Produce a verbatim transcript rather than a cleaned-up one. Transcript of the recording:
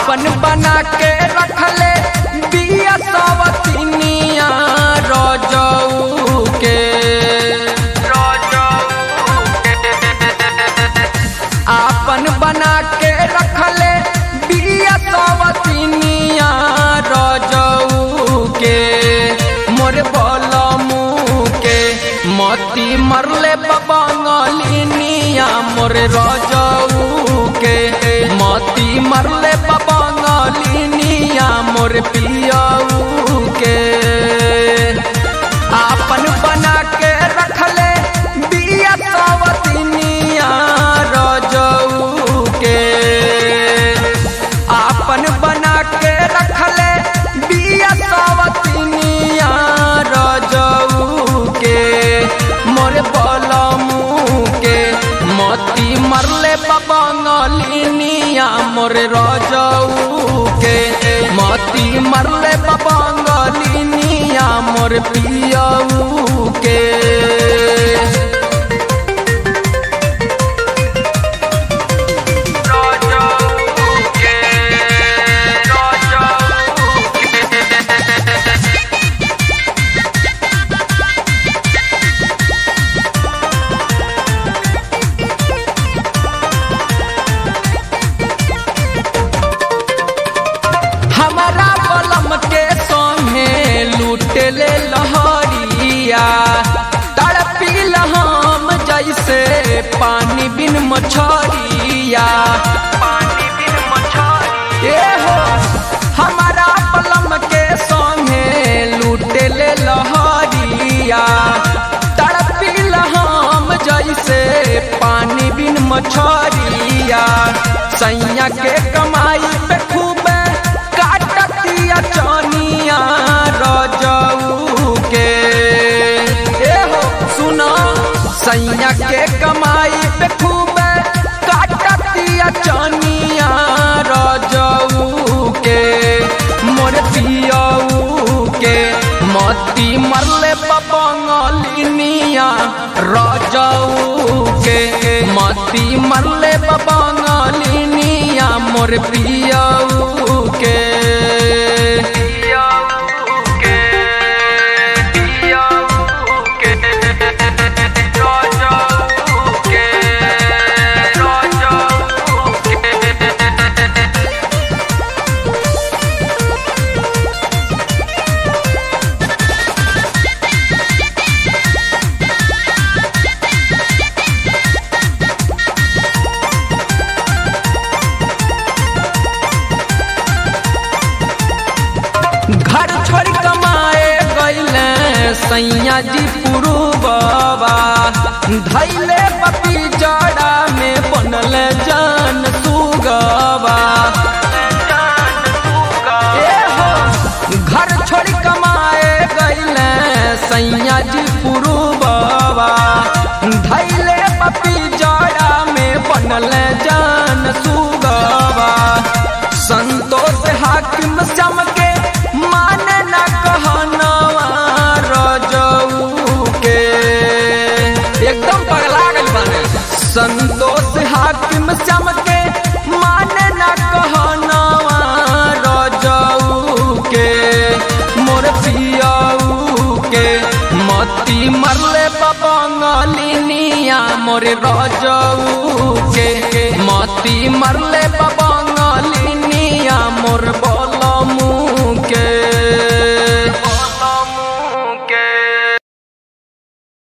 आपन बना के रखले बिया सवतिनिया रजऊ के आपन बना के रखले बिया सवतिनिया रजऊ के मोर बलमू के मोती मरले बबंगलिनिया मोर रजऊ के मोती मरले बबंगलिनिया मोर पियऊ के आपन बना के रखले बिया सवतिनिया रजऊ के आपन बना के रखले बिया सवतिनिया रजऊ के मोर बलमू के मोती मरले बबंगलिनिया मोर रजऊ के मोती मरले बबंगलिनिया मोर पियऊ के हमारा बलम के संगे लूटले लहरिया तड़पिल हम जैसे पानी बिन मछरिया ए हो हमारा बलम के संगे लूटले लहरिया तड़पिल हम जैसे पानी बिन मछरिया सैया के कमाई पे खूब चनिया रजऊ के ए हो सुना सैया के कमाई पे खूब काटतिया चनिया रजऊ के मोर पियऊ के मोती मरले बबंगलिनिया रजऊ के मोती मरले बबंगलिनिया मोर पियऊ के घर छोड़ कमाए गईले सैया जी पुरु बाबा धैले पपी जड़ा में बनल जान सुगवा ए हो घर छोड़ कमाए गईले सैया जी पुरु बाबा धैले पपी जड़ा में बनल जान सुगवा संतोष हाकिम चमके माने न कहनवा रजऊ के एकदम पगला गइल बाने संतोष हाकिम चमके माने न कहनवा रजऊ के मोर पियऊ के मोती मरले बबंगलिनिया मोर रजऊ के